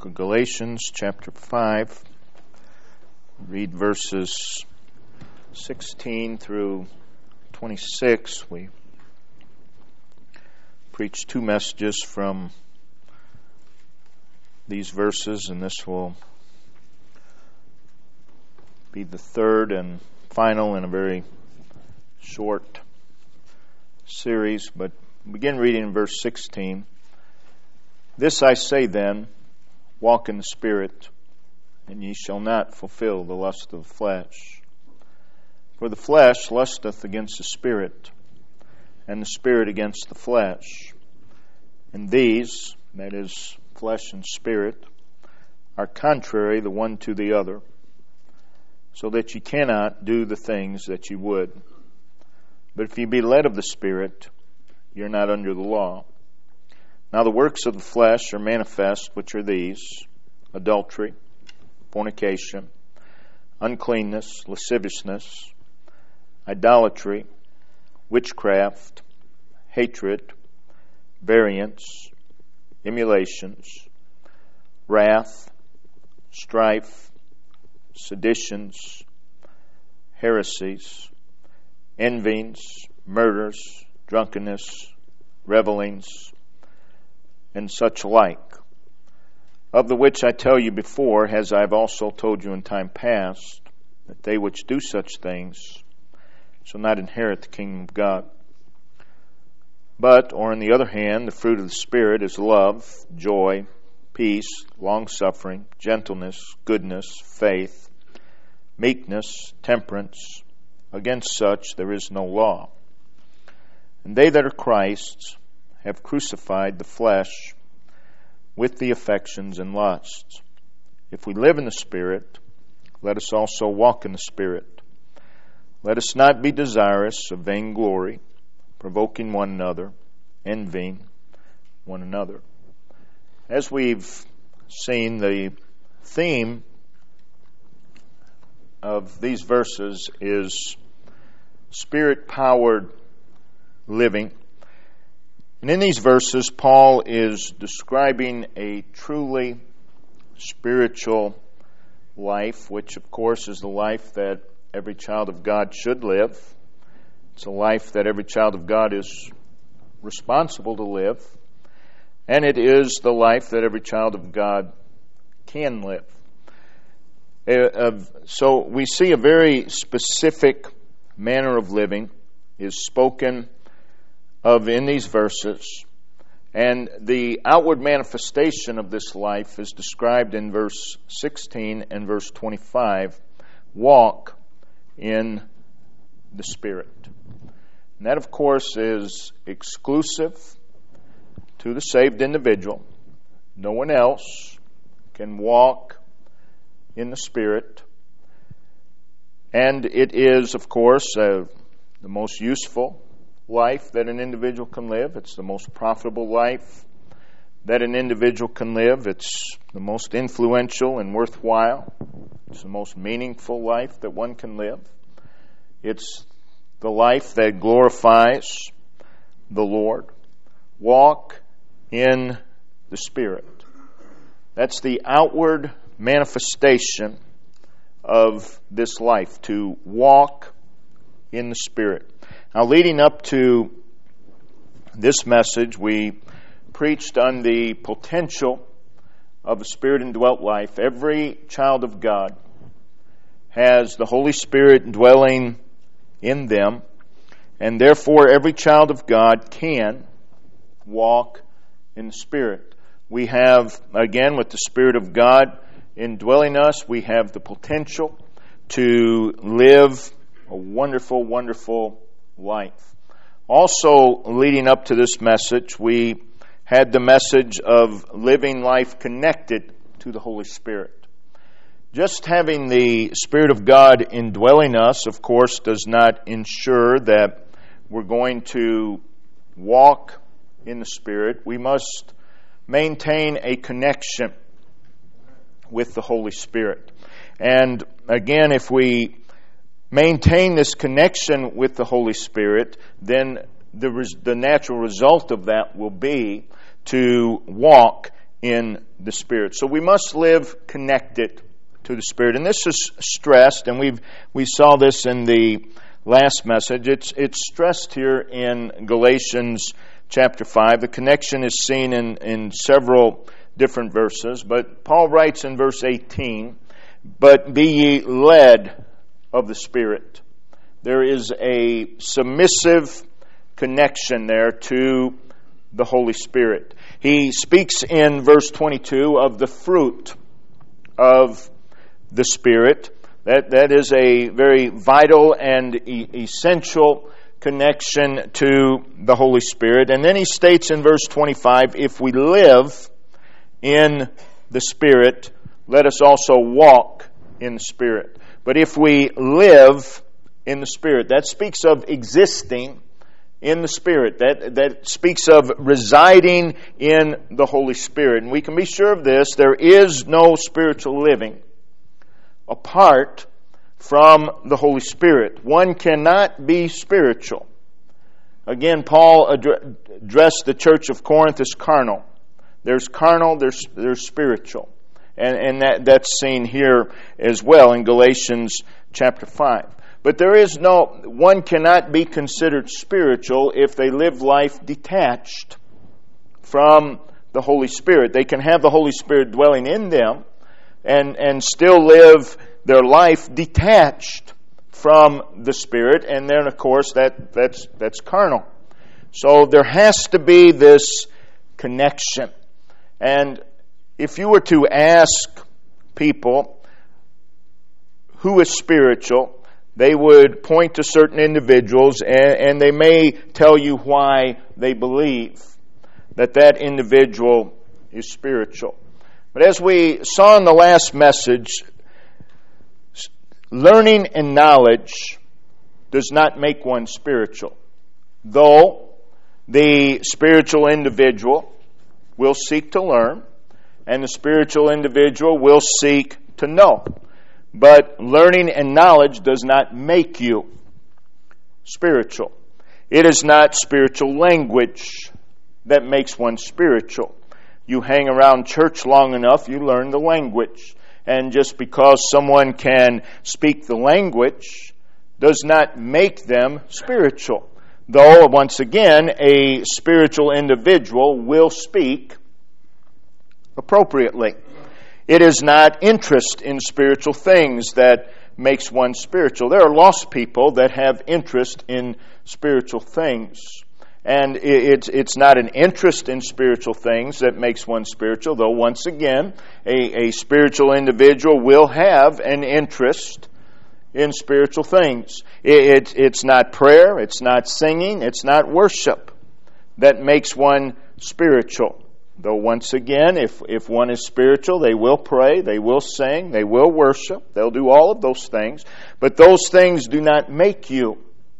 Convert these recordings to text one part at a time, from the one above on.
book of Galatians, chapter 5. Read verses 16 through 26. We preach two messages from these verses, and this will be the third and final in a very short series. But begin reading in verse 16. This I say then, walk in the Spirit, and ye shall not fulfill the lust of the flesh. For the flesh lusteth against the Spirit, and the Spirit against the flesh. And these, that is, flesh and spirit, are contrary the one to the other, so that ye cannot do the things that ye would. But if ye be led of the Spirit, ye are not under the law. Now the works of the flesh are manifest, which are these: adultery, fornication, uncleanness, lasciviousness, idolatry, witchcraft, hatred, variance, emulations, wrath, strife, seditions, heresies, envyings, murders, drunkenness, revellings, and such like, of the which I tell you before, as I have also told you in time past, that they which do such things shall not inherit the kingdom of God. But, or on the other hand, the fruit of the Spirit is love, joy, peace, long-suffering, gentleness, goodness, faith, meekness, temperance. Against such there is no law. And they that are Christ's have crucified the flesh with the affections and lusts. If we live in the Spirit, let us also walk in the Spirit. Let us not be desirous of vainglory, provoking one another, envying one another. As we've seen, the theme of these verses is Spirit-powered living. And in these verses, Paul is describing a truly spiritual life, which of course is the life that every child of God should live. It's a life that every child of God is responsible to live. And it is the life that every child of God can live. So we see a very specific manner of living is spoken of in these verses, and the outward manifestation of this life is described in verse 16 and verse 25. Walk in the Spirit. And that, of course, is exclusive to the saved individual. No one else can walk in the Spirit. And it is, of course, the most useful life that an individual can live. It's the most profitable life that an individual can live. It's the most influential and worthwhile. It's the most meaningful life that one can live. It's the life that glorifies the Lord. Walk in the Spirit. That's the outward manifestation of this life, to walk in the Spirit. Now, leading up to this message, we preached on the potential of a Spirit-indwelt life. Every child of God has the Holy Spirit dwelling in them, and therefore every child of God can walk in the Spirit. We have, again, with the Spirit of God indwelling us, we have the potential to live a wonderful, wonderful life. Also, leading up to this message, we had the message of living life connected to the Holy Spirit. Just having the Spirit of God indwelling us, of course, does not ensure that we're going to walk in the Spirit. We must maintain a connection with the Holy Spirit. And again, if we maintain this connection with the Holy Spirit, then the natural result of that will be to walk in the Spirit. So we must live connected to the Spirit. And this is stressed, and we saw this in the last message. It's stressed here in Galatians chapter 5. The connection is seen in several different verses, but Paul writes in verse 18, "But be ye led of the Spirit." There is a submissive connection there to the Holy Spirit. He speaks in verse 22 of the fruit of the Spirit. That is a very vital and essential connection to the Holy Spirit. And then he states in verse 25, "If we live in the Spirit, let us also walk in the Spirit." But if we live in the Spirit, that speaks of existing in the Spirit. That speaks of residing in the Holy Spirit. And we can be sure of this: there is no spiritual living apart from the Holy Spirit. One cannot be spiritual. Again, Paul addressed the church of Corinth as carnal. There's carnal, there's spiritual. And that's seen here as well in Galatians chapter 5. But one cannot be considered spiritual if they live life detached from the Holy Spirit. They can have the Holy Spirit dwelling in them and still live their life detached from the Spirit, and then of course that's carnal. So there has to be this connection. And if you were to ask people who is spiritual, they would point to certain individuals, and they may tell you why they believe that individual is spiritual. But as we saw in the last message, learning and knowledge does not make one spiritual, though the spiritual individual will seek to learn, and the spiritual individual will seek to know. But learning and knowledge does not make you spiritual. It is not spiritual language that makes one spiritual. You hang around church long enough, you learn the language. And just because someone can speak the language does not make them spiritual. Though, once again, a spiritual individual will speak appropriately. It is not interest in spiritual things that makes one spiritual. There are lost people that have interest in spiritual things. And it's not an interest in spiritual things that makes one spiritual, though once again, a spiritual individual will have an interest in spiritual things. It's not prayer, it's not singing, it's not worship that makes one spiritual. Though once again, if one is spiritual, they will pray, they will sing, they will worship, they'll do all of those things. But those things do not make you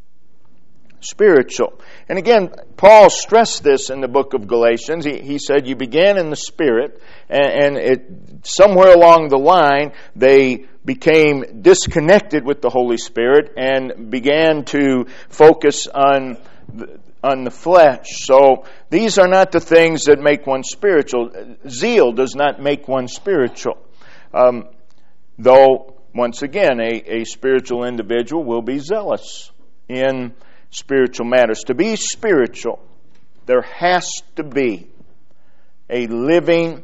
spiritual. And again, Paul stressed this in the book of Galatians. He said you began in the Spirit, and somewhere along the line they became disconnected with the Holy Spirit and began to focus on the flesh. So these are not the things that make one spiritual. Zeal does not make one spiritual. Though, once again, a spiritual individual will be zealous in spiritual matters. To be spiritual, there has to be a living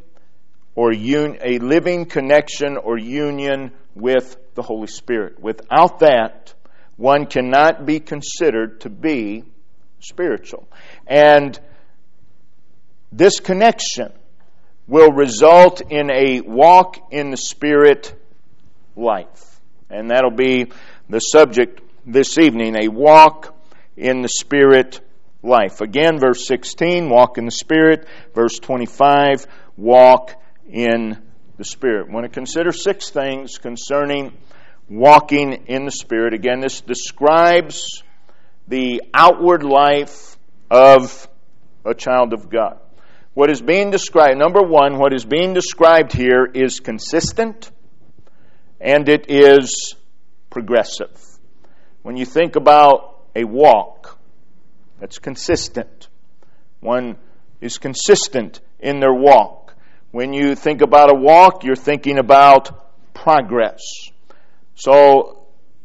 connection or union with the Holy Spirit. Without that, one cannot be considered to be spiritual. And this connection will result in a walk in the Spirit life. And that'll be the subject this evening, a walk in the Spirit life. Again, verse 16, walk in the Spirit. Verse 25, walk in the Spirit. I want to consider 6 things concerning walking in the Spirit. Again, this describes the outward life of a child of God. What is being described, number one, what is being described here is consistent and it is progressive. When you think about a walk, that's consistent. One is consistent in their walk. When you think about a walk, you're thinking about progress. So,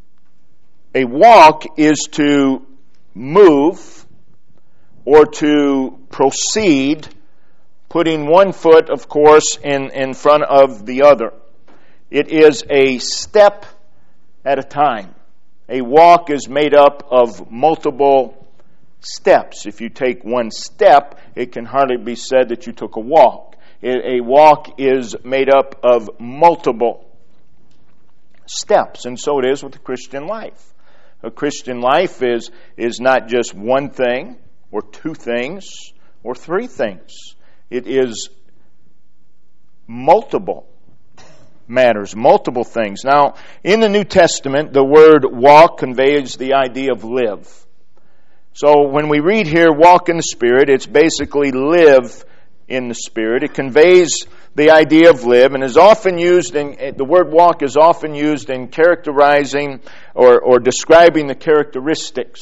a walk is to move or to proceed, putting one foot, of course, in front of the other. It is a step at a time. A walk is made up of multiple steps. If you take one step, it can hardly be said that you took a walk. A walk is made up of multiple steps, and so it is with the Christian life. A Christian life is not just one thing, or two things, or three things. It is multiple matters, multiple things. Now, in the New Testament, the word walk conveys the idea of live. So when we read here, walk in the Spirit, it's basically live in the Spirit. It conveys the idea of live, and is often used the word walk is often used in characterizing or describing the characteristics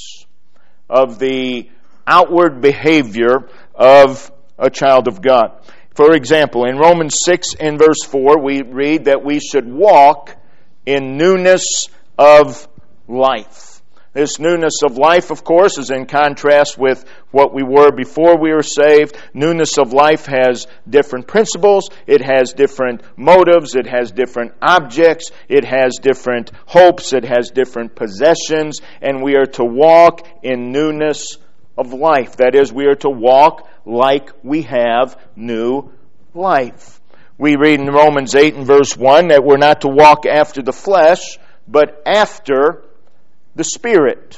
of the outward behavior of a child of God. For example, in Romans 6 and verse 4, we read that we should walk in newness of life. This newness of life, of course, is in contrast with what we were before we were saved. Newness of life has different principles. It has different motives. It has different objects. It has different hopes. It has different possessions. And we are to walk in newness of life. That is, we are to walk like we have new life. We read in Romans 8 and verse 1 that we're not to walk after the flesh, but after the Spirit.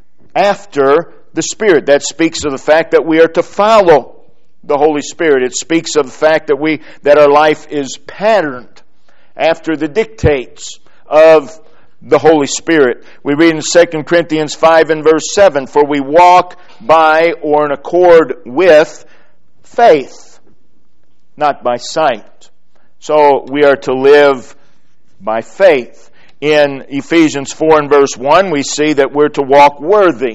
After the Spirit. That speaks of the fact that we are to follow the Holy Spirit. It speaks of the fact that our life is patterned after the dictates of the Holy Spirit. We read in 2 Corinthians 5 and verse 7, for we walk by or in accord with faith, not by sight. So we are to live by faith. In Ephesians 4 and verse 1, we see that we're to walk worthy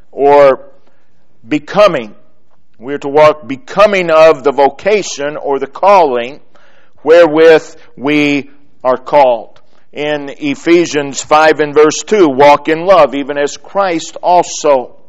or becoming. We're to walk becoming of the vocation or the calling wherewith we are called. In Ephesians 5 and verse 2, walk in love, even as Christ also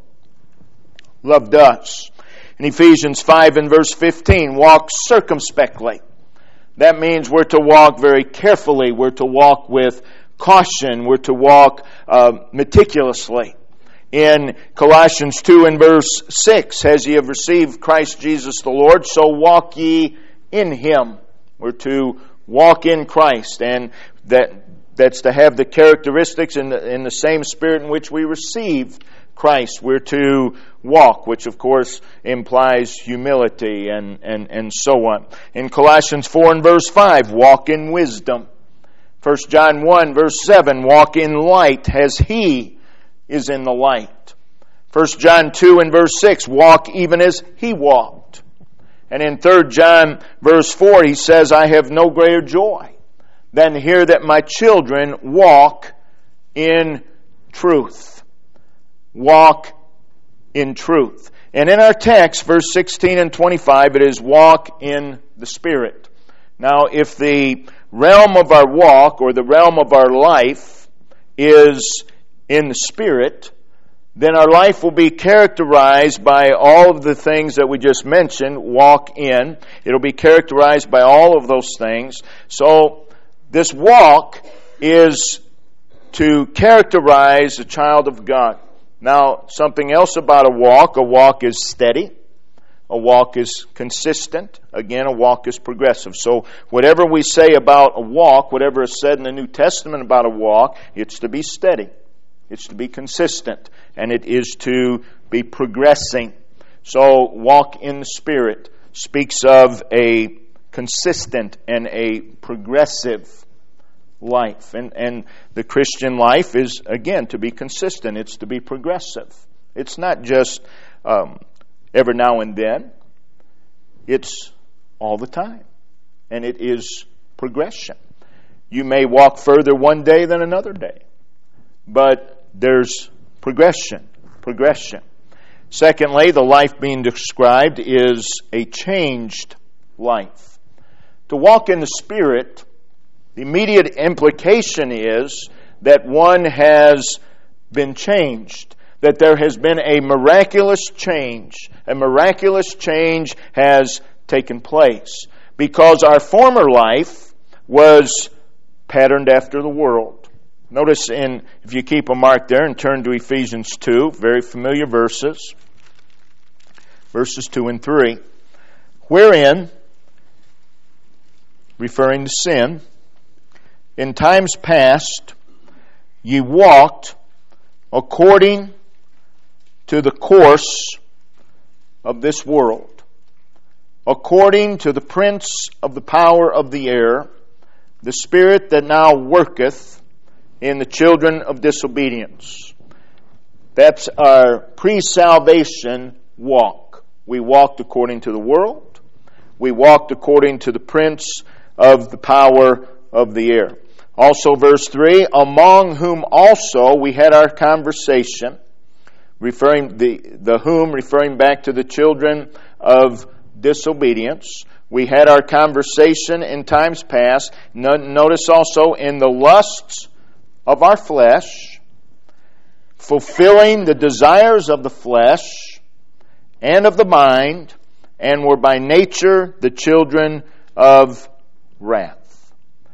loved us. In Ephesians 5 and verse 15, walk circumspectly. That means we're to walk very carefully. We're to walk with caution. We're to walk meticulously. In Colossians 2 and verse 6, as ye have received Christ Jesus the Lord, so walk ye in Him. We're to walk in Christ, and that's to have the characteristics in the same spirit in which we received Christ. We're to walk, which of course implies humility and so on. In Colossians 4 and verse 5, walk in wisdom. 1 John 1 verse 7, walk in light as He is in the light. 1 John 2 and verse 6, walk even as He walked. And in 3 John verse 4, he says, I have no greater joy than to hear that my children walk in truth. Walk in truth. And in our text, verse 16 and 25, it is walk in the Spirit. Now, if the realm of our walk or the realm of our life is in the Spirit, then our life will be characterized by all of the things that we just mentioned, walk in. It'll be characterized by all of those things. So this walk is to characterize a child of God. Now, something else about a walk is steady. A walk is consistent. Again, a walk is progressive. So whatever we say about a walk, whatever is said in the New Testament about a walk, it's to be steady. It's to be consistent. And it is to be progressing. So walk in the Spirit speaks of a consistent and a progressive life. And the Christian life is, again, to be consistent. It's to be progressive. It's not just every now and then. It's all the time. And it is progression. You may walk further one day than another day. But there's progression. Secondly, the life being described is a changed life. To walk in the Spirit, the immediate implication is that one has been changed, that there has been a miraculous change. A miraculous change has taken place because our former life was patterned after the world. Notice if you keep a mark there and turn to Ephesians 2, very familiar verses 2 and 3, wherein, referring to sin, in times past ye walked according to the course of this world, according to the prince of the power of the air, the spirit that now worketh in the children of disobedience. That's our pre-salvation walk. We walked according to the world. We walked according to the prince of the power of the air. Also, verse 3, among whom also we had our conversation, referring back to the children of disobedience. We had our conversation in times past. Notice also in the lusts of our flesh, fulfilling the desires of the flesh and of the mind, and were by nature the children of wrath.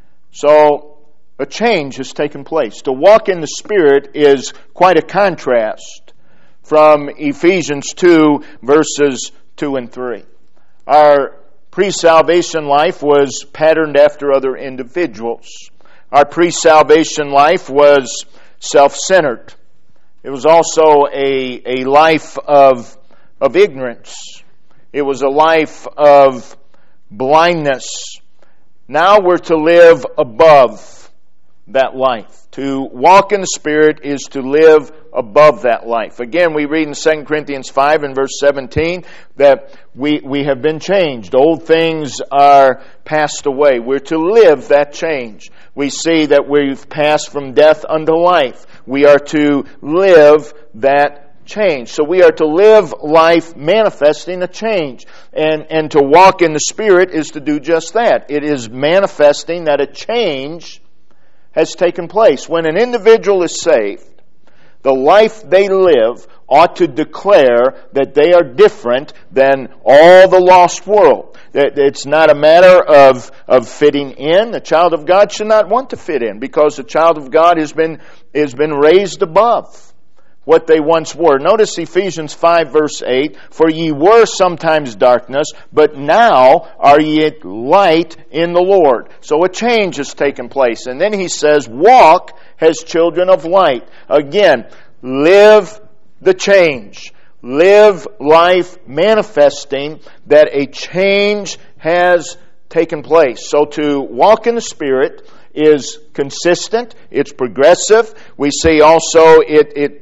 So, a change has taken place. To walk in the Spirit is quite a contrast from Ephesians 2, verses 2 and 3. Our pre-salvation life was patterned after other individuals. Our pre-salvation life was self-centered. It was also a life of ignorance. It was a life of blindness. Now we're to live above that life. To walk in the Spirit is to live above that life. Again, we read in 2 Corinthians 5 and verse 17 that we have been changed. Old things are passed away. We're to live that change. We see that we've passed from death unto life. We are to live that change. So we are to live life manifesting a change. And to walk in the Spirit is to do just that. It is manifesting that a change has taken place. When an individual is saved, the life they live ought to declare that they are different than all the lost world. It's not a matter of fitting in. The child of God should not want to fit in, because the child of God has been raised above what they once were. Notice Ephesians 5 verse 8, for ye were sometimes darkness, but now are ye light in the Lord. So a change has taken place. And then he says, walk as children of light. Again, live the change. Live life manifesting that a change has taken place. So to walk in the Spirit is consistent, it's progressive. We see also it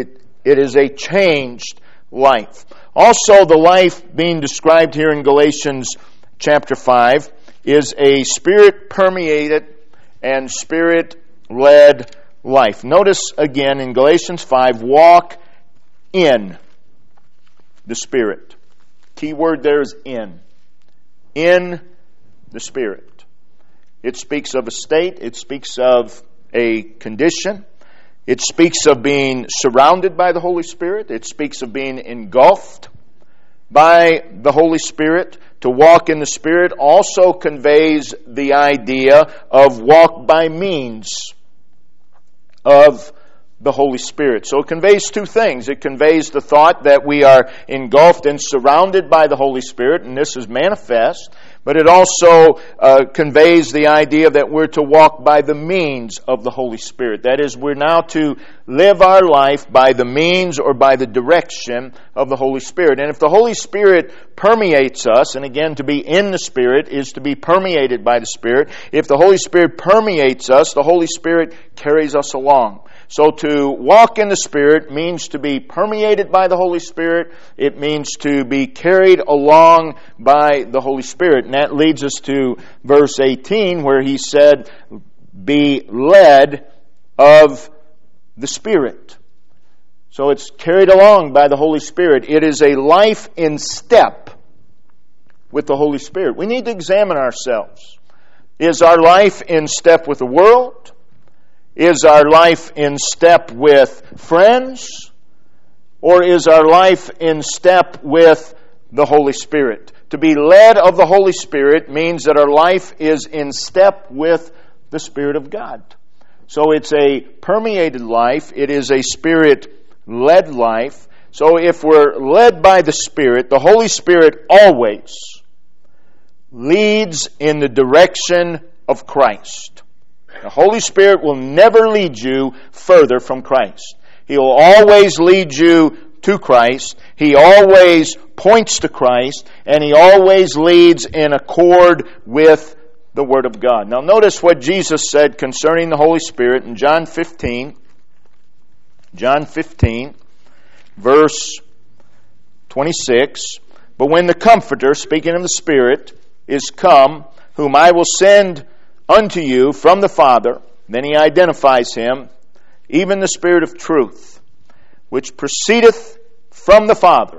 is a changed life. Also, the life being described here in Galatians chapter 5 is a Spirit-permeated and Spirit-led life. Notice again in Galatians 5, walk in the Spirit. Key word there is in. In the Spirit. It speaks of a state. It speaks of a condition. It speaks of being surrounded by the Holy Spirit. It speaks of being engulfed by the Holy Spirit. To walk in the Spirit also conveys the idea of walk by means of the Holy Spirit. So it conveys two things. It conveys the thought that we are engulfed and surrounded by the Holy Spirit, and this is manifest. But it also conveys the idea that we're to walk by the means of the Holy Spirit. That is, we're now to live our life by the means or by the direction of the Holy Spirit. And if the Holy Spirit permeates us, and again, to be in the Spirit is to be permeated by the Spirit. If the Holy Spirit permeates us, the Holy Spirit carries us along. So to walk in the Spirit means to be permeated by the Holy Spirit. It means to be carried along by the Holy Spirit. And that leads us to verse 18 where he said, be led of the Spirit. So it's carried along by the Holy Spirit. It is a life in step with the Holy Spirit. We need to examine ourselves. Is our life in step with the world? Is our life in step with friends? Or is our life in step with the Holy Spirit? To be led of the Holy Spirit means that our life is in step with the Spirit of God. So it's a permeated life. It is a Spirit-led life. So if we're led by the Spirit, the Holy Spirit always leads in the direction of Christ. The Holy Spirit will never lead you further from Christ. He will always lead you to Christ. He always points to Christ, and He always leads in accord with the Word of God. Now notice what Jesus said concerning the Holy Spirit in John 15. John 15, verse 26. But when the Comforter, speaking of the Spirit, is come, whom I will send unto you from the Father, then He identifies Him, even the Spirit of truth, which proceedeth from the Father.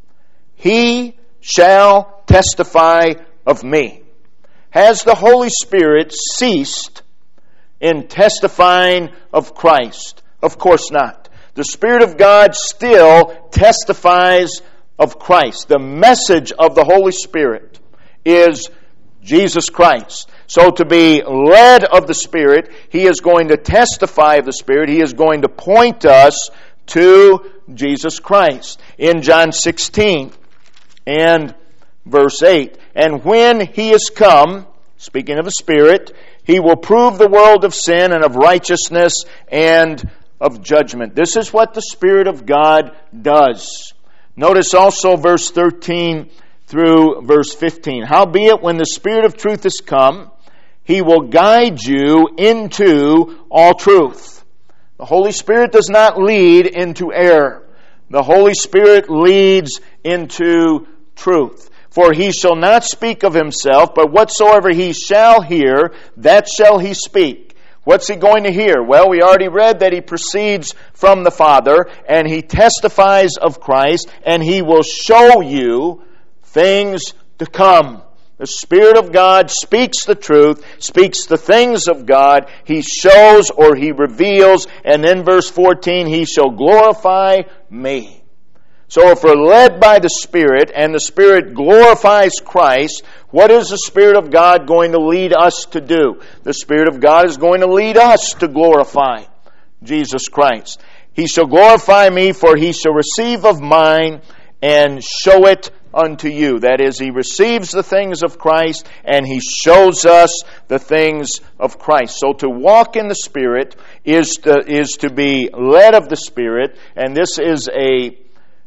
He shall testify of me. Has the Holy Spirit ceased in testifying of Christ? Of course not. The Spirit of God still testifies of Christ. The message of the Holy Spirit is Jesus Christ. So to be led of the Spirit, He is going to testify of the Spirit. He is going to point us to Jesus Christ. In John 16 and verse 8, and when He is come, speaking of the Spirit, He will prove the world of sin and of righteousness and of judgment. This is what the Spirit of God does. Notice also verse 13 through verse 15. Howbeit, when the Spirit of truth is come, He will guide you into all truth. The Holy Spirit does not lead into error. The Holy Spirit leads into truth. For He shall not speak of Himself, but whatsoever He shall hear, that shall He speak. What's He going to hear? Well, we already read that He proceeds from the Father, and He testifies of Christ, and He will show you things to come. The Spirit of God speaks the truth, speaks the things of God. He shows or He reveals. And then verse 14, He shall glorify me. So if we're led by the Spirit and the Spirit glorifies Christ, what is the Spirit of God going to lead us to do? The Spirit of God is going to lead us to glorify Jesus Christ. He shall glorify me, for He shall receive of mine and show it unto you. That is, He receives the things of Christ and He shows us the things of Christ. So to walk in the Spirit is to be led of the Spirit, and this is a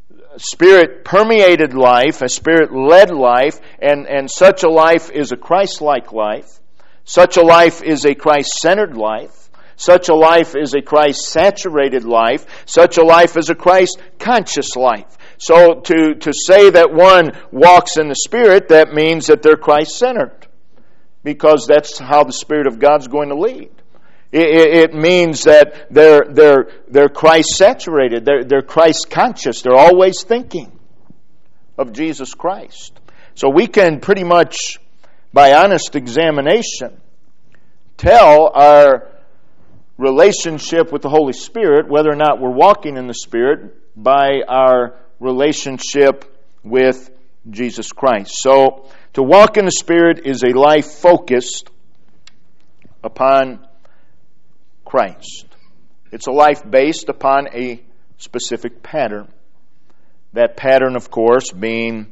Spirit-permeated life, a Spirit-led life, and such a life is a Christ-like life. Such a life is a Christ-centered life. Such a life is a Christ-saturated life. Such a life is a Christ-conscious life. So to say that one walks in the Spirit, that means that they're Christ-centered, because that's how the Spirit of God's going to lead. It means that they're Christ-saturated, they're Christ-conscious, they're always thinking of Jesus Christ. So we can pretty much, by honest examination, tell our relationship with the Holy Spirit, whether or not we're walking in the Spirit, by our relationship with Jesus Christ. So, to walk in the Spirit is a life focused upon Christ. It's a life based upon a specific pattern. That pattern, of course, being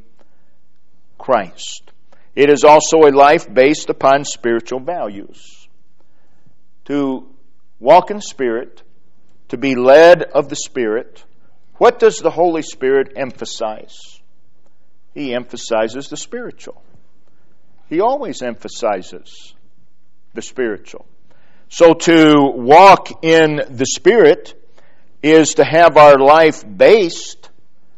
Christ. It is also a life based upon spiritual values. To walk in the Spirit, to be led of the Spirit, what does the Holy Spirit emphasize? He emphasizes the spiritual. He always emphasizes the spiritual. So to walk in the Spirit is to have our life based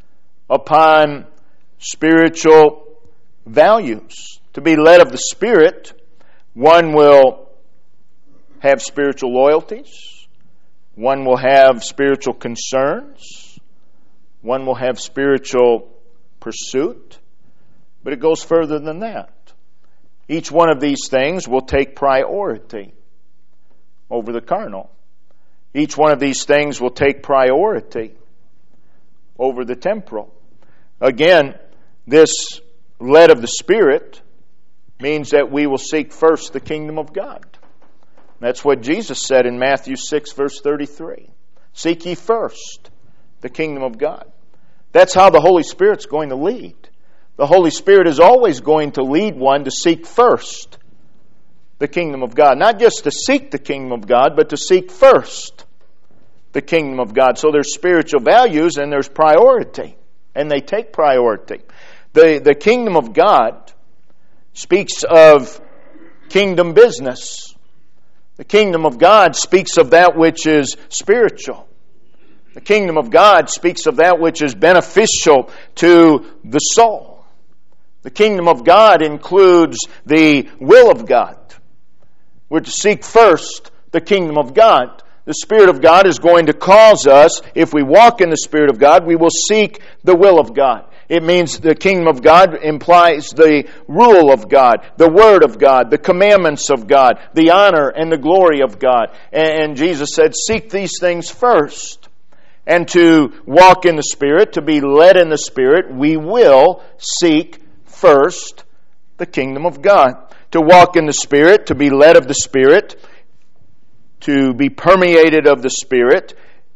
upon spiritual values. To be led of the Spirit, one will have spiritual loyalties. One will have spiritual concerns. One will have spiritual pursuit. But it goes further than that. Each one of these things will take priority over the carnal. Each one of these things will take priority over the temporal. Again, this led of the Spirit means that we will seek first the kingdom of God. That's what Jesus said in Matthew 6, verse 33. Seek ye first the kingdom of God. That's how the Holy Spirit's going to lead. The Holy Spirit is always going to lead one to seek first the kingdom of God. Not just to seek the kingdom of God, but to seek first the kingdom of God. So there's spiritual values and there's priority. And they take priority. The kingdom of God speaks of kingdom business. The kingdom of God speaks of that which is spiritual. The kingdom of God speaks of that which is beneficial to the soul. The kingdom of God includes the will of God. We're to seek first the kingdom of God. The Spirit of God is going to cause us, if we walk in the Spirit of God, we will seek the will of God. It means the kingdom of God implies the rule of God, the word of God, the commandments of God, the honor and the glory of God. And Jesus said, seek these things first. And to walk in the Spirit, to be led in the Spirit, we will seek first the kingdom of God. To walk in the Spirit, to be led of the Spirit, to be permeated of the Spirit,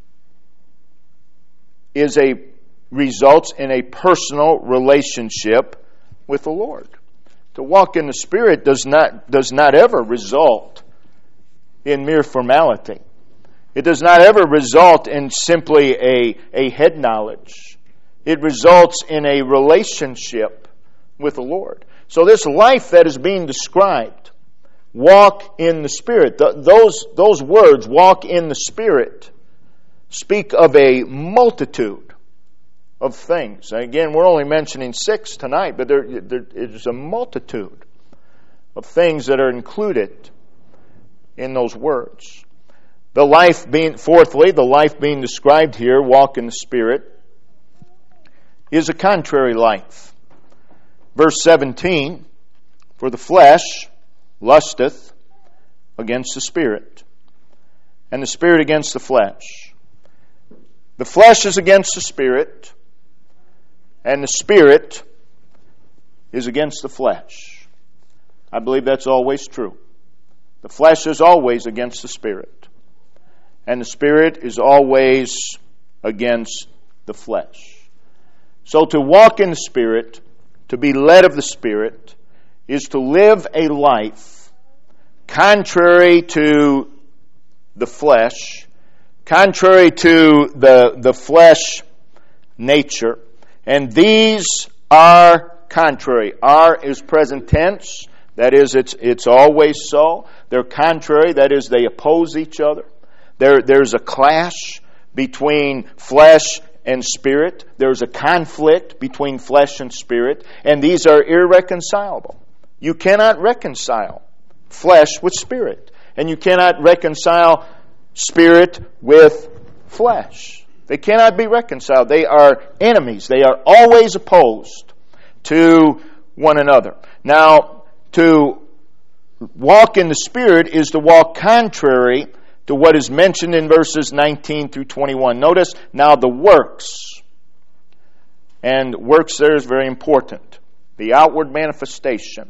results in a personal relationship with the Lord. To walk in the Spirit does not ever result in mere formality. It does not ever result in simply a head knowledge. It results in a relationship with the Lord. So this life that is being described, walk in the Spirit, those words, walk in the Spirit, speak of a multitude of things. Again, we're only mentioning 6 tonight, but there is a multitude of things that are included in those words. Fourthly, the life being described here, walk in the Spirit, is a contrary life. Verse 17, for the flesh lusteth against the Spirit, and the Spirit against the flesh. The flesh is against the Spirit, and the Spirit is against the flesh. I believe that's always true. The flesh is always against the Spirit, and the Spirit is always against the flesh. So to walk in the Spirit, to be led of the Spirit, is to live a life contrary to the flesh, contrary to the flesh nature. And these are contrary. Are is present tense. That is, it's always so. They're contrary. That is, they oppose each other. There's a clash between flesh and spirit. There's a conflict between flesh and spirit. And these are irreconcilable. You cannot reconcile flesh with spirit. And you cannot reconcile spirit with flesh. They cannot be reconciled. They are enemies. They are always opposed to one another. Now, to walk in the Spirit is to walk contrary to what is mentioned in verses 19 through 21. Notice now the works. And works there is very important. The outward manifestation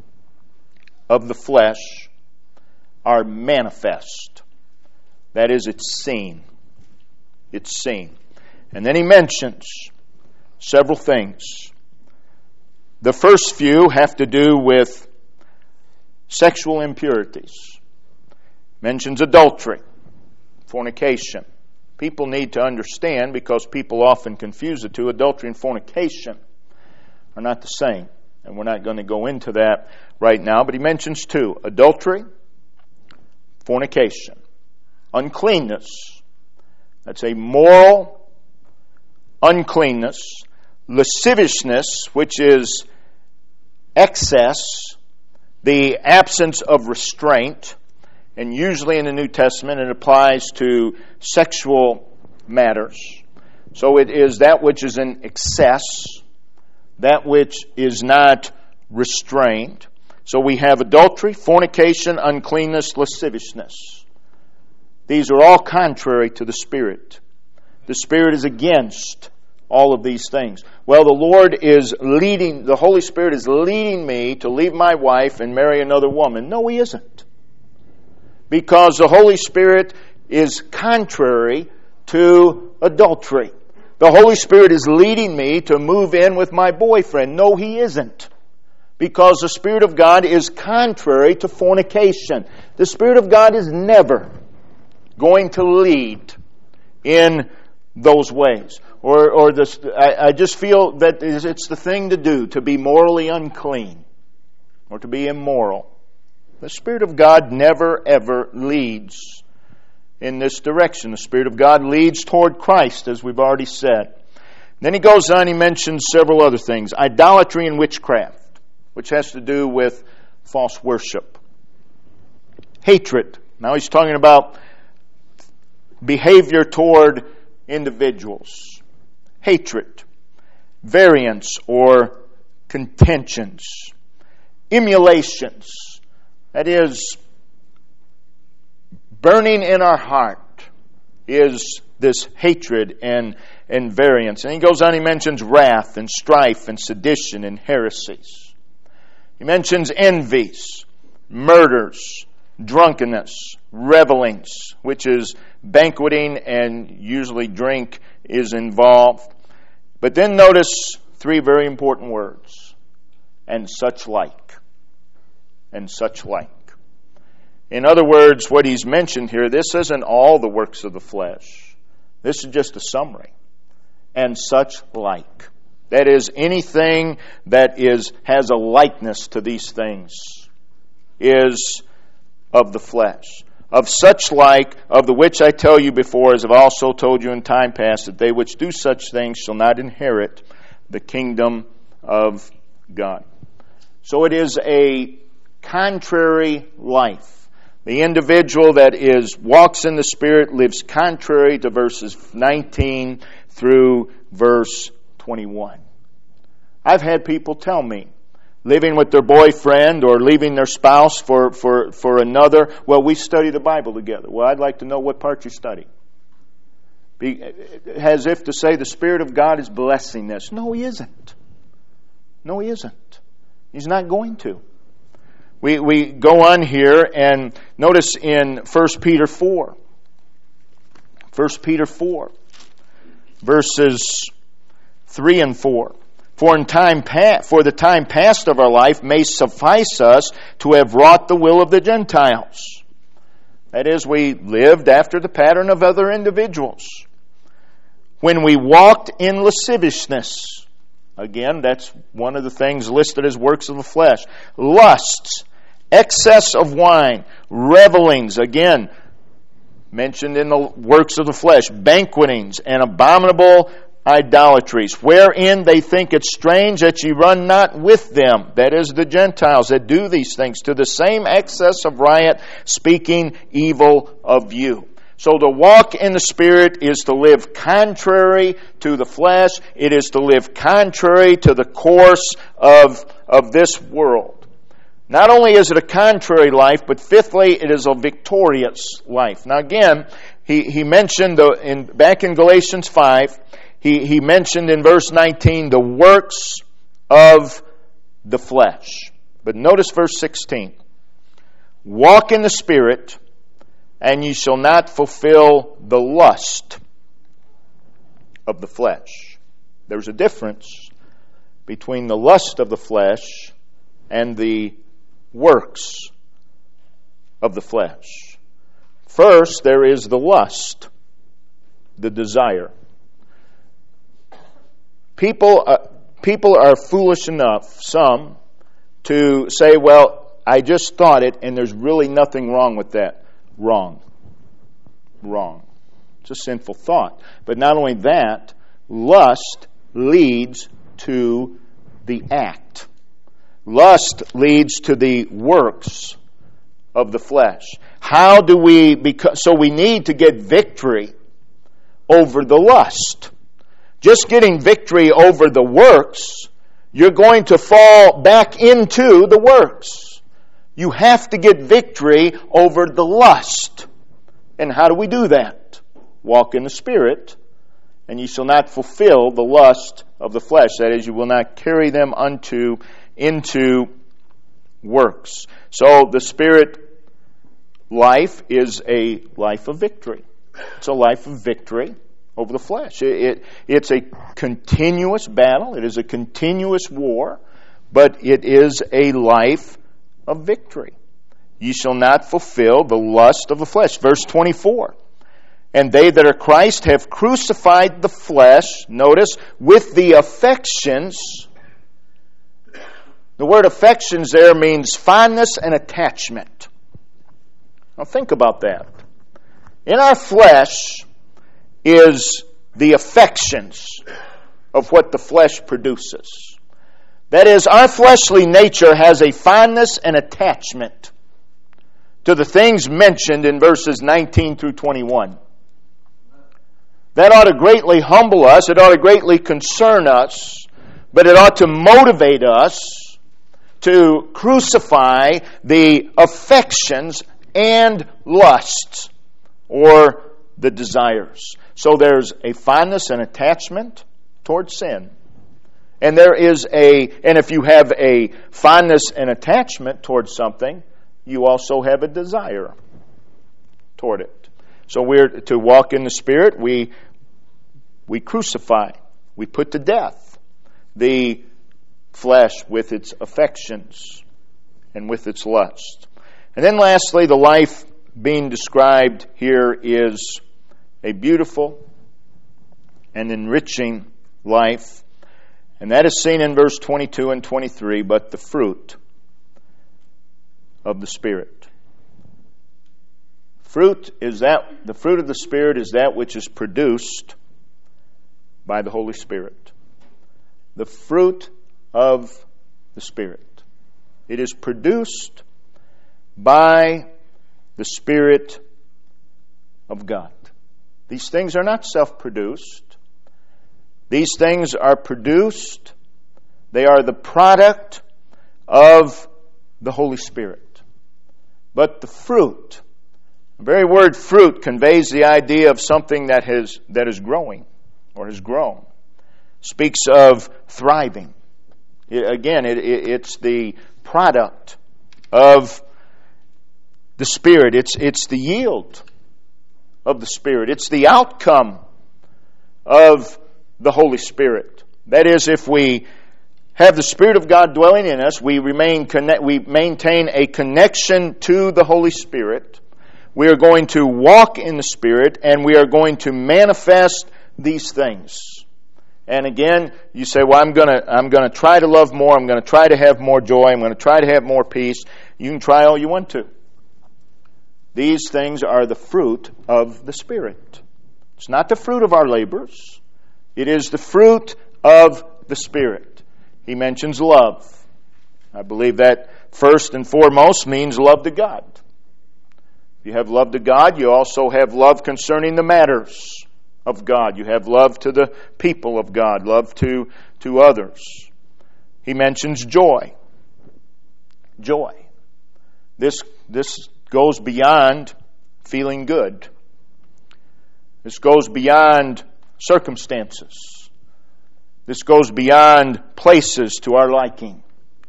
of the flesh are manifest. That is, it's seen. It's seen. And then he mentions several things. The first few have to do with sexual impurities. Mentions adultery, fornication. People need to understand, because people often confuse the two. Adultery and fornication are not the same. And we're not going to go into that right now. But he mentions 2. Adultery, fornication. Uncleanness. That's a moral uncleanness. Lasciviousness, which is excess, the absence of restraint. And usually in the New Testament it applies to sexual matters. So it is that which is in excess, that which is not restrained. So we have adultery, fornication, uncleanness, lasciviousness. These are all contrary to the Spirit. The Spirit is against all of these things. Well, the Holy Spirit is leading me to leave my wife and marry another woman. No, He isn't. Because the Holy Spirit is contrary to adultery. The Holy Spirit is leading me to move in with my boyfriend. No, He isn't. Because the Spirit of God is contrary to fornication. The Spirit of God is never going to lead in those ways. I just feel that it's the thing to do, to be morally unclean or to be immoral. The Spirit of God never, ever leads in this direction. The Spirit of God leads toward Christ, as we've already said. Then he goes on, he mentions several other things. Idolatry and witchcraft, which has to do with false worship. Hatred. Now he's talking about behavior toward individuals. Hatred, variance or contentions, emulations. That is, burning in our heart is this hatred and variance. And he goes on, he mentions wrath and strife and sedition and heresies. He mentions envies, murders, drunkenness, revelings, which is banqueting, and usually drink is involved. But then notice three very important words. And such like. And such like. In other words, what he's mentioned here, this isn't all the works of the flesh. This is just a summary. And such like. That is, anything that has a likeness to these things is of the flesh. Of such like, of the which I tell you before, as I've also told you in time past, that they which do such things shall not inherit the kingdom of God. So it is a contrary life. The individual that walks in the Spirit lives contrary to verses 19 through verse 21. I've had people tell me, living with their boyfriend or leaving their spouse for another, well, we study the Bible together. Well, I'd like to know what part you study. As if to say the Spirit of God is blessing this. No, He isn't. No, He isn't. He's not going to. We go on here and notice in 1 Peter 4. 1 Peter 4, verses 3 and 4. For the time past of our life may suffice us to have wrought the will of the Gentiles. That is, we lived after the pattern of other individuals. When we walked in lasciviousness. Again, that's one of the things listed as works of the flesh. Lusts, excess of wine, revelings, again, mentioned in the works of the flesh. Banquetings and abominable idolatries, wherein they think it strange that ye run not with them, that is, the Gentiles that do these things, to the same excess of riot, speaking evil of you. So to walk in the Spirit is to live contrary to the flesh. It is to live contrary to the course of this world. Not only is it a contrary life, but fifthly, it is a victorious life. Now again, he mentioned back in Galatians 5, He mentioned in verse 19 the works of the flesh. But notice verse 16. Walk in the Spirit, and ye shall not fulfill the lust of the flesh. There's a difference between the lust of the flesh and the works of the flesh. First, there is the lust, the desire. People are foolish enough, some, to say, well, I just thought it, and there's really nothing wrong with that. Wrong. It's a sinful thought. But not only that, lust leads to the act. Lust leads to the works of the flesh. How do we... So we need to get victory over the lust. Just getting victory over the works you're going to fall back into the works. You have to get victory over the lust. And how do we do that? Walk in the Spirit, and ye shall not fulfill the lust of the flesh. That is, you will not carry them into works. So the Spirit life is a life of victory. It's a life of victory over the flesh. It's a continuous battle. It is a continuous war, but it is a life of victory. Ye shall not fulfill the lust of the flesh. Verse 24. And they that are Christ have crucified the flesh, notice, with the affections. The word affections there means fondness and attachment. Now think about that. In our flesh is the affections of what the flesh produces. That is, our fleshly nature has a fondness and attachment to the things mentioned in verses 19 through 21. That ought to greatly humble us. It ought to greatly concern us. But it ought to motivate us to crucify the affections and lusts or the desires. So there's a fondness and attachment towards sin. And if you have a fondness and attachment towards something, you also have a desire toward it. So we're to walk in the Spirit. We crucify. We put to death the flesh with its affections and with its lust. And then lastly, the life being described here is a beautiful and enriching life. And that is seen in verse 22 and 23, but the fruit of the Spirit. The fruit of the Spirit is that which is produced by the Holy Spirit. The fruit of the Spirit. It is produced by the Spirit of God. These things are not self-produced. These things are produced. They are the product of the Holy Spirit. But the fruit, the very word fruit conveys the idea of something that is growing or has grown. Speaks of thriving. Again, it's the product of the Spirit. It's the yield of the Spirit. It's the outcome of the Holy Spirit. That is, if we have the Spirit of God dwelling in us, we maintain a connection to the Holy Spirit. We are going to walk in the Spirit, and we are going to manifest these things. And again, you say, well, I'm going to try to love more. I'm going to try to have more joy. I'm going to try to have more peace. You can try all you want to. These things are the fruit of the Spirit. It's not the fruit of our labors. It is the fruit of the Spirit. He mentions love. I believe that first and foremost means love to God. If you have love to God, you also have love concerning the matters of God. You have love to the people of God, love to others. He mentions joy. Joy. This goes beyond feeling good. This goes beyond circumstances. This goes beyond places to our liking.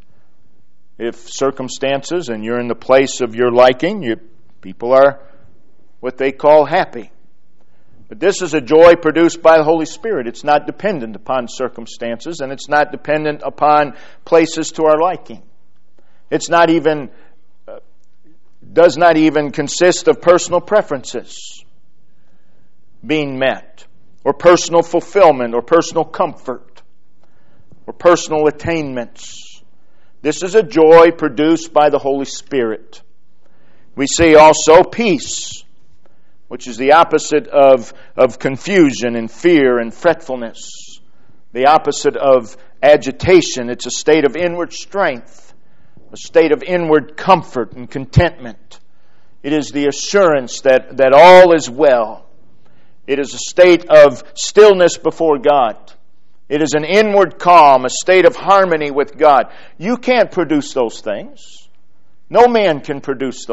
If circumstances and you're in the place of your liking, people are what they call happy. But this is a joy produced by the Holy Spirit. It's not dependent upon circumstances, and it's not dependent upon places to our liking. It's not even does not even consist of personal preferences being met, or personal fulfillment, or personal comfort, or personal attainments. This is a joy produced by the Holy Spirit. We see also peace, which is the opposite of confusion and fear and fretfulness. The opposite of agitation. It's a state of inward strength, a state of inward comfort and contentment. It is the assurance that all is well. It is a state of stillness before God. It is an inward calm, a state of harmony with God. You can't produce those things. No man can produce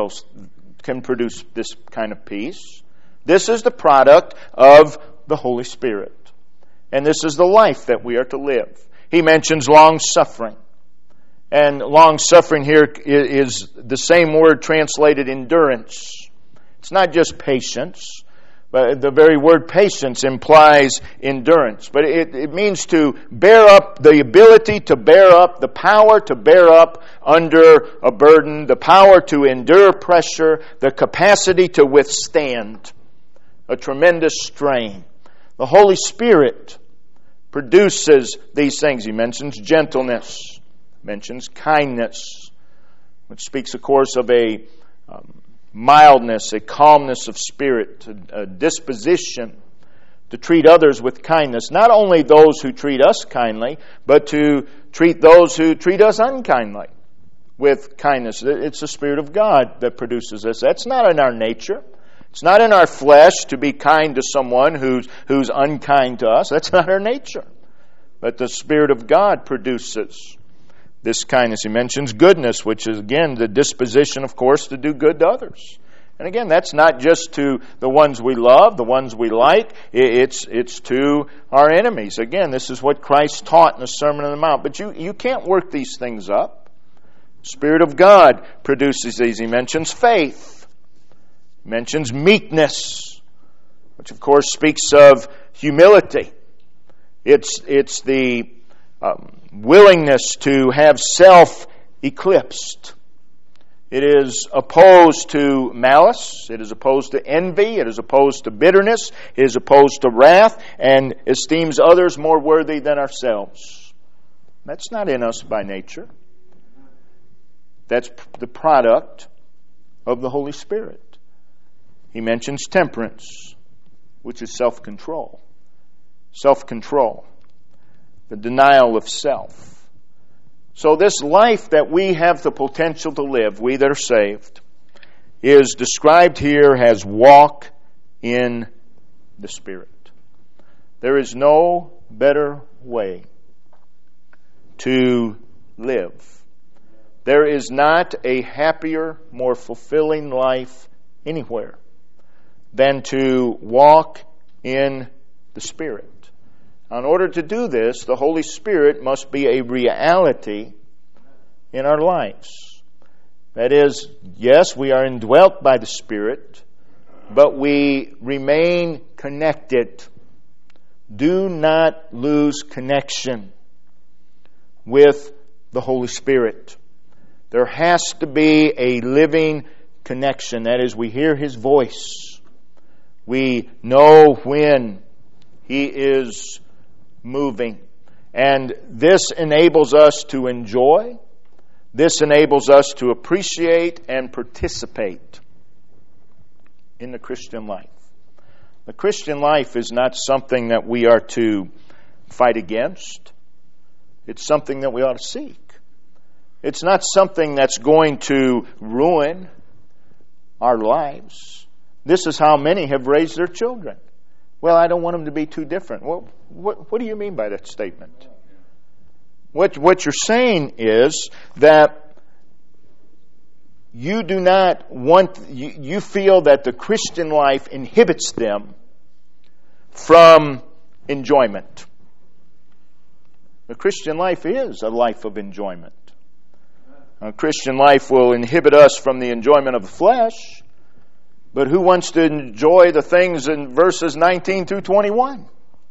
this kind of peace. This is the product of the Holy Spirit. And this is the life that we are to live. He mentions long-suffering. And long-suffering here is the same word translated endurance. It's not just patience, but the very word patience implies endurance. But it means to bear up, the ability to bear up, the power to bear up under a burden, the power to endure pressure, the capacity to withstand a tremendous strain. The Holy Spirit produces these things. He mentions gentleness, mentions kindness, which speaks, of course, of a mildness, a calmness of spirit, a disposition to treat others with kindness. Not only those who treat us kindly, but to treat those who treat us unkindly with kindness. It's the Spirit of God that produces this. That's not in our nature. It's not in our flesh to be kind to someone who's unkind to us. That's not our nature. But the Spirit of God produces this kindness. He mentions goodness, which is, again, the disposition, of course, to do good to others. And again, that's not just to the ones we love, the ones we like. It's to our enemies. Again, this is what Christ taught in the Sermon on the Mount. But you can't work these things up. Spirit of God produces these. He mentions faith. He mentions meekness, which, of course, speaks of humility. It's the willingness to have self eclipsed. It is opposed to malice. It is opposed to envy. It is opposed to bitterness. It is opposed to wrath, and esteems others more worthy than ourselves. That's not in us by nature. That's the product of the Holy Spirit. He mentions temperance, which is self-control. Self-control. The denial of self. So this life that we have the potential to live, we that are saved, is described here as walk in the Spirit. There is no better way to live. There is not a happier, more fulfilling life anywhere than to walk in the Spirit. In order to do this, the Holy Spirit must be a reality in our lives. That is, yes, we are indwelt by the Spirit, but we remain connected. Do not lose connection with the Holy Spirit. There has to be a living connection. That is, we hear His voice. We know when He is moving. And this enables us to enjoy. This enables us to appreciate and participate in the Christian life. The Christian life is not something that we are to fight against. It's something that we ought to seek. It's not something that's going to ruin our lives. This is how many have raised their children. Well, I don't want them to be too different. Well, what do you mean by that statement? What you're saying is that you do not want, you feel that the Christian life inhibits them from enjoyment. The Christian life is a life of enjoyment. A Christian life will inhibit us from the enjoyment of the flesh. But who wants to enjoy the things in verses 19 through 21?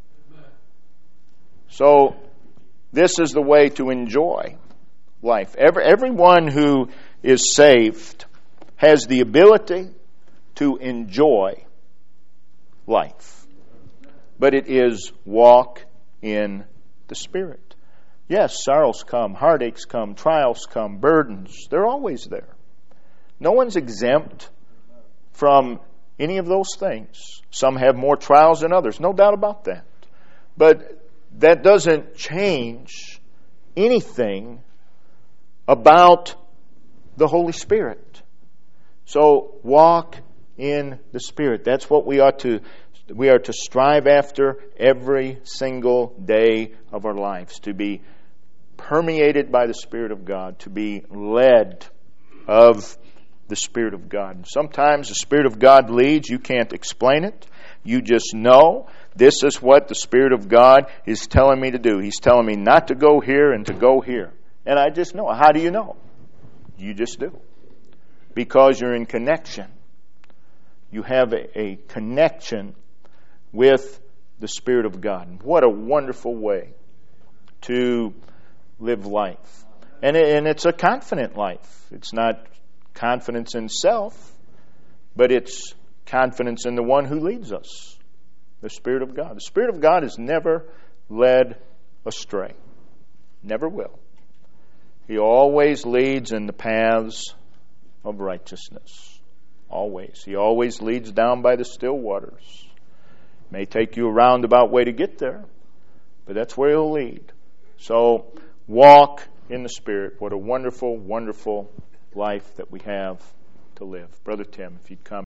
So, this is the way to enjoy life. Everyone who is saved has the ability to enjoy life. But it is walk in the Spirit. Yes, sorrows come, heartaches come, trials come, burdens. They're always there. No one's exempt from any of those things. Some have more trials than others, no doubt about that. But that doesn't change anything about the Holy Spirit. So walk in the Spirit. That's what we ought to we are to strive after every single day of our lives, to be permeated by the Spirit of God, to be led of the Spirit of God. And sometimes the Spirit of God leads. You can't explain it. You just know this is what the Spirit of God is telling me to do. He's telling me not to go here and to go here. And I just know. How do you know? You just do. Because you're in connection. You have a connection with the Spirit of God. What a wonderful way to live life. And it's a confident life. It's not confidence in self, but it's confidence in the one who leads us, the Spirit of God. The Spirit of God is never led astray. Never will. He always leads in the paths of righteousness. Always. He always leads down by the still waters. May take you a roundabout way to get there, but that's where He'll lead. So walk in the Spirit. What a wonderful, wonderful life that we have to live. Brother Tim, if you'd come.